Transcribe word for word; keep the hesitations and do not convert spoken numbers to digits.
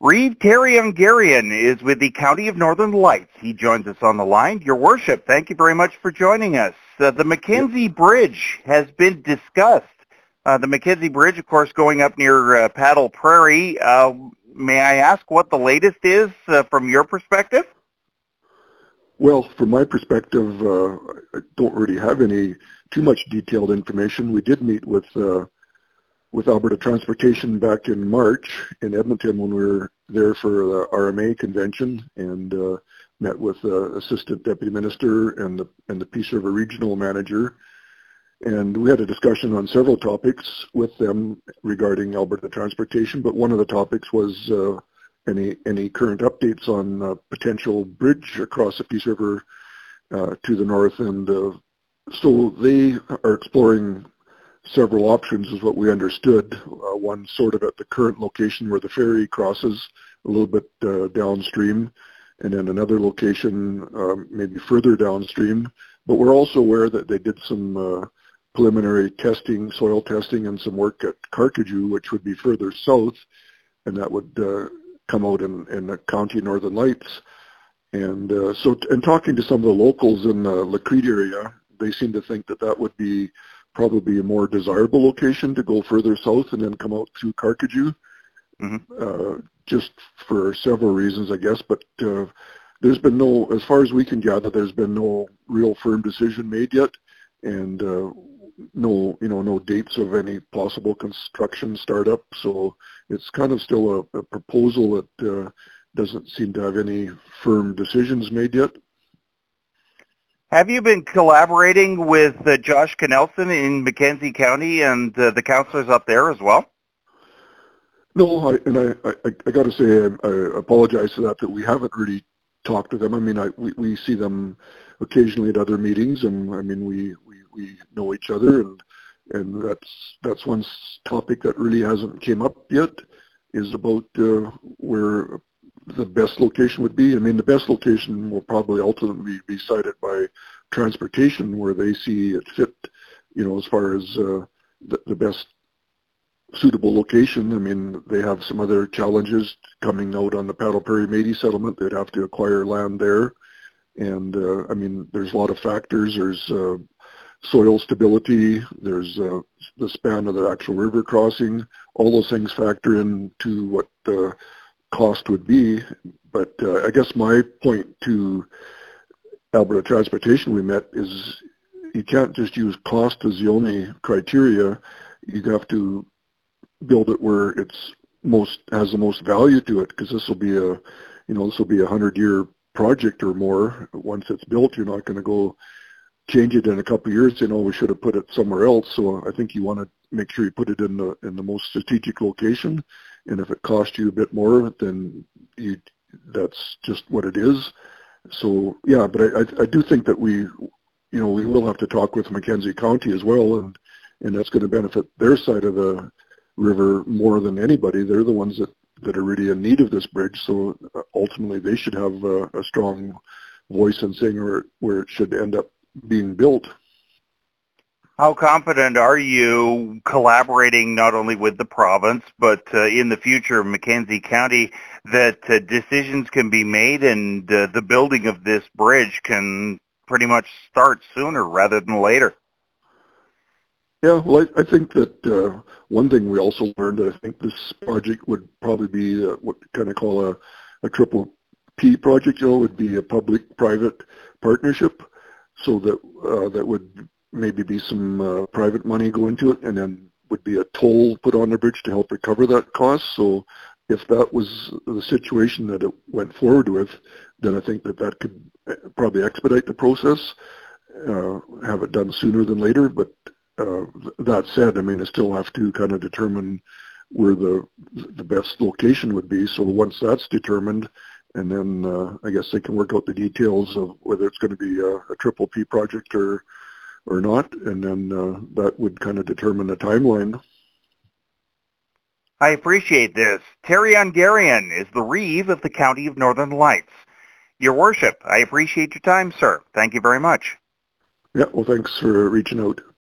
Reeve Terry-Ungarian is with the County of Northern Lights. He joins us on the line. Your Worship, thank you very much for joining us. Uh, the Mackenzie yep. Bridge has been discussed. Uh, the Mackenzie Bridge, of course, going up near uh, Paddle Prairie. Uh, may I ask what the latest is uh, from your perspective? Well, from my perspective, uh, I don't really have any too much detailed information. We did meet with uh, with Alberta Transportation back in March in Edmonton when we were there for the R M A convention, and uh, met with the Assistant Deputy Minister and the and the Peace River Regional Manager, and we had a discussion on several topics with them regarding Alberta Transportation. But one of the topics was uh, any any current updates on uh, potential bridge across the Peace River uh, to the north, and uh, so they are exploring several options is what we understood. Uh, one sort of at the current location where the ferry crosses a little bit uh, downstream, and then another location um, maybe further downstream. But we're also aware that they did some uh, preliminary testing, soil testing, and some work at Carcajou, which would be further south, and that would uh, come out in, in the County of Northern Lights. And uh, so, in talking to some of the locals in the Lacrete area, they seem to think that that would be probably a more desirable location to go further south and then come out through Carcajou, mm-hmm. uh, just for several reasons, I guess. But uh, there's been no, as far as we can gather, there's been no real firm decision made yet, and uh, no, you know, no dates of any possible construction startup. So it's kind of still a, a proposal that uh, doesn't seem to have any firm decisions made yet. Have you been collaborating with uh, Josh Knelson in Mackenzie County and uh, the councillors up there as well? No, I, and I, I, I got to say I, I apologize for that, that we haven't really talked to them. I mean, I, we, we see them occasionally at other meetings, and I mean, we, we, we know each other, and and that's that's one topic that really hasn't came up yet, is about uh, where the best location would be. I mean, the best location will probably ultimately be cited by transportation, where they see it fit, you know, as far as uh, the, the best suitable location. I mean, they have some other challenges coming out on the Paddle Prairie Métis settlement. They'd have to acquire land there. And, uh, I mean, there's a lot of factors. There's uh, soil stability. There's uh, the span of the actual river crossing. All those things factor into what the cost would be. But uh, I guess my point to Alberta Transportation we met is you can't just use cost as the only criteria. You have to build it where it's most has the most value to it, because this will be a, you know, this will be a hundred-year project or more. Once it's built, you're not going to go change it in a couple of years. You know, we should have put it somewhere else. So I think you want to make sure you put it in the in the most strategic location. And if it costs you a bit more, then you that's just what it is. So yeah, but I I, I do think that we, you know, we will have to talk with Mackenzie County as well, and and that's going to benefit their side of the river more than anybody. They're the ones that, that are really in need of this bridge, so ultimately they should have a, a strong voice in saying where, where it should end up being built. How confident are you collaborating not only with the province, but uh, in the future of Mackenzie County, that uh, decisions can be made and uh, the building of this bridge can pretty much start sooner rather than later? Yeah, well, I, I think that uh, one thing we also learned, that I think this project would probably be uh, what kind of call a, a triple P project, you know, would be a public-private partnership, so that uh, that would maybe be some uh, private money go into it, and then would be a toll put on the bridge to help recover that cost. So if that was the situation that it went forward with, then I think that that could probably expedite the process, uh, have it done sooner than later. But Uh, that said, I mean, I still have to kind of determine where the the best location would be. So once that's determined, and then uh, I guess they can work out the details of whether it's going to be a, a triple P project or or not, and then uh, that would kind of determine the timeline. I appreciate this. Terry-Ungarian is the Reeve of the County of Northern Lights. Your Worship, I appreciate your time, sir. Thank you very much. Yeah, well, thanks for reaching out.